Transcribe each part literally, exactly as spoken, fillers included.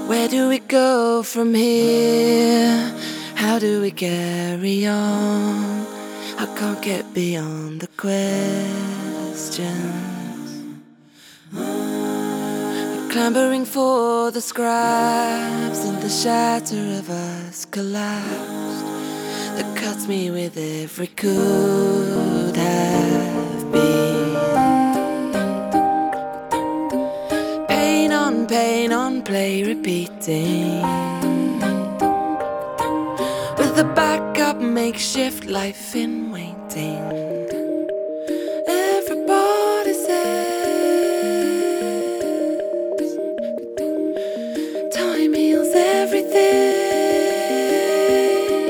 Where do we go from here? How do we carry on? I can't get beyond the questions. We're clambering for the scraps, and the shatter of us collapsed. That cuts me with every could have been. Pain on pain on play repeating, with a backup makeshift life in waiting. Everybody says time heals everything,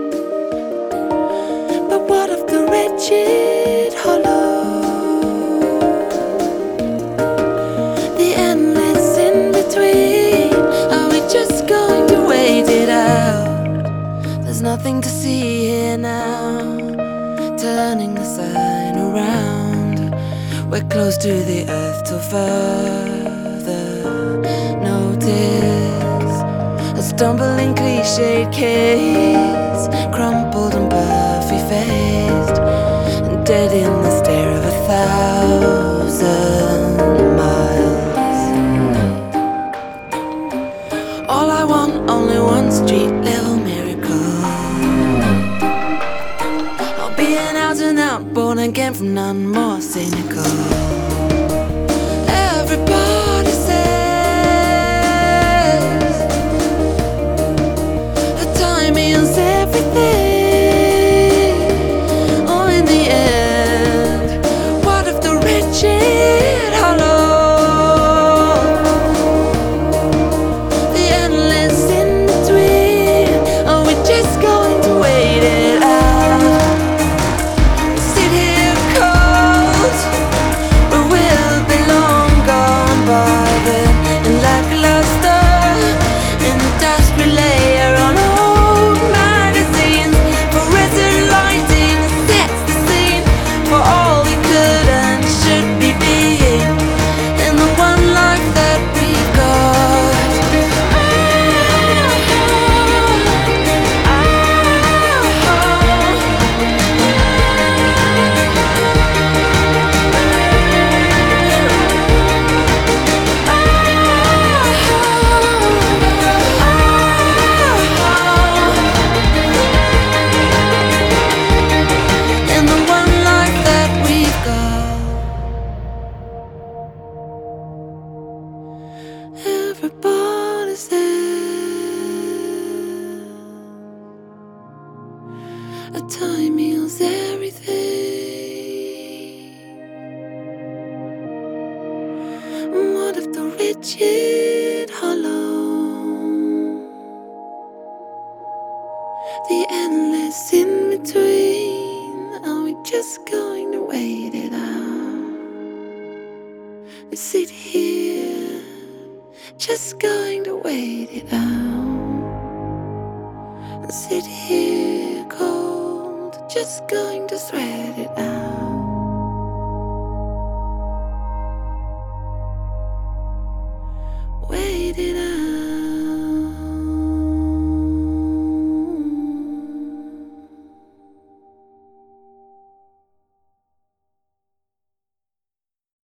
but what of the wretched hollow? The endless in between, are we just going to wait it out? There's nothing to see here now. Turning the sign around, we're close to the earth till further notice. A stumbling cliched case, crumpled and puffy-faced, and dead in the stare of a thousand miles. All I want, only one street level miracle. I'll be an out and out, born again from none more cynical. Everybody says that time heals everything. Oh, in the end, what of the wretched hollow? The endless in between, are we just going to wait it out? Sit here cold, but we'll be long gone by then. And lackluster in the dust we layer on old magazines, fluorescent lighting sets the scene for all we could and should be being in the one life that we've got. In the one life that we've got. Everybody says a time heals everything. What if the wretched hollow? The endless in between, are we just going to wait it out? We sit here, just going to wait it out. Sit here cold, just going to thread it out. Wait it out.